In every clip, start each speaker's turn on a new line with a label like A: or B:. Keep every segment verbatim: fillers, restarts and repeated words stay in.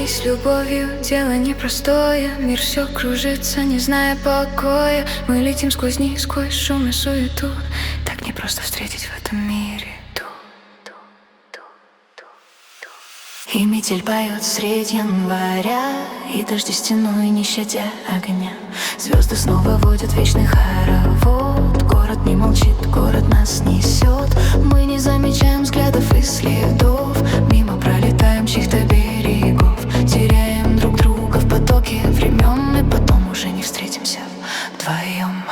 A: Запастись любовью — дело непростое. Мир все кружится, не зная покоя. Мы летим сквозь дни, сквозь шум и суету. Так непросто встретить в этом мире ту, ту, ту, ту, ту. И метель поет средь января, и дожди стеной, не щадя огня. Звезды снова водят вечный хоровод. Город не молчит, город нас несет. Мы не замечаем взглядов и следов. Мимо пролетаем чьих-то берегов. Теряем друг друга в потоке времен. И потом уже не встретимся вдвоем.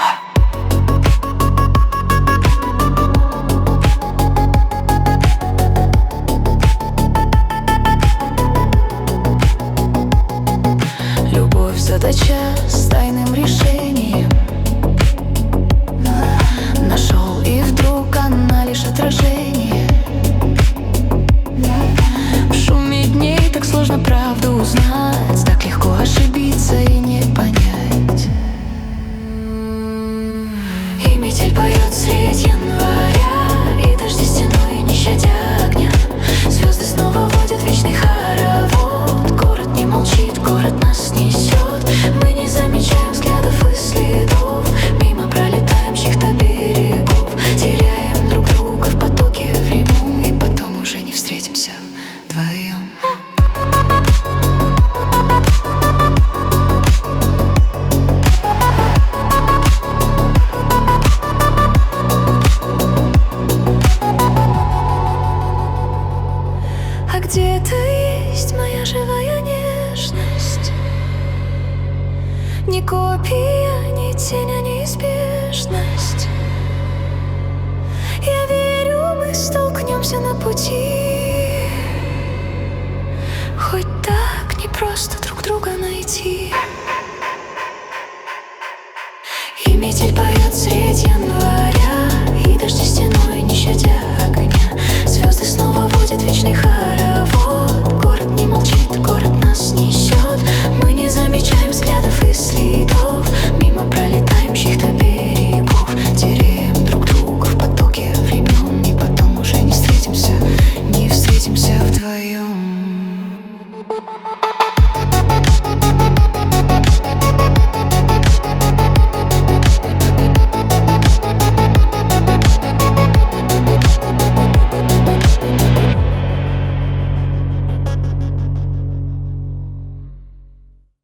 A: Любовь — задача с тайным решением. Нашел, и вдруг она лишь отражение. В шуме дней так сложно правду узнать, так легко ошибиться и не понять. И метель поет средь января, и дожди стеной, не щадя огня. Звезды снова водят вечный хоровод. Город не молчит, город нас несет. Мы не замечаем взглядов и следов. Мимо пролетаем чьих-то берегов. Теряем друг друга в потоке времен. И потом уже не встретимся вдвоем. А где-то есть моя живая нежность. Ни копия, ни тень, а неизбежность. Я верю, мы столкнемся на пути.